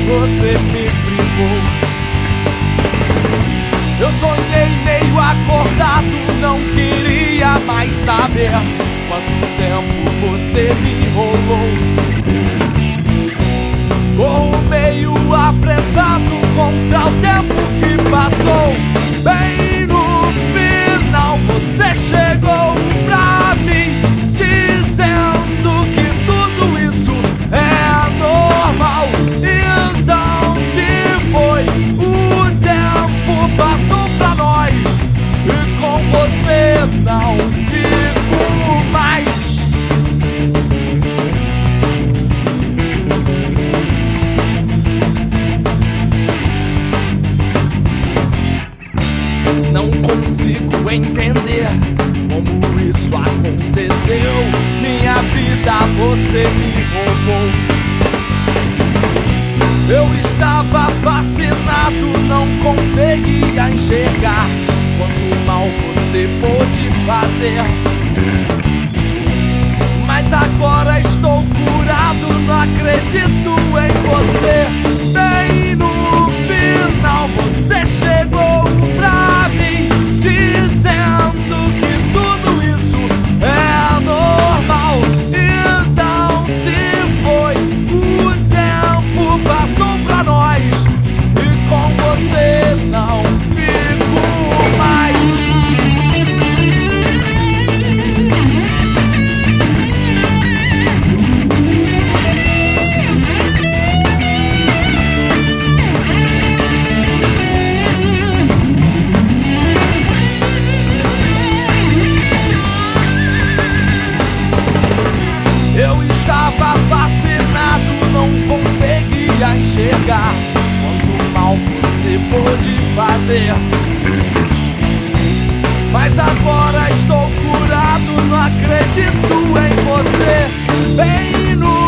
você me privou. Eu sonhei meio acordado, não queria mais saber quanto tempo você me enrolou. Corro meio apressado contra o tempo que passou. Bem no final você chegou pra mim, dizendo que tudo isso é normal. Então se foi, o tempo passou pra nós, e com você não fico mais. Não consigo entender como isso aconteceu. Minha vida você me roubou. Eu estava fascinado, não conseguia enxergar quanto mal você pôde fazer. Mas agora estou curado, não acredito em você. Bem no final você chegou pra mim, dizendo que tudo isso é normal. Então se foi, o tempo passou pra nós, e com você não fico mais. Eu estava fascinado, não conseguia enxergar quanto mal você pôde fazer. Mas agora estou curado, não acredito em você. Bem no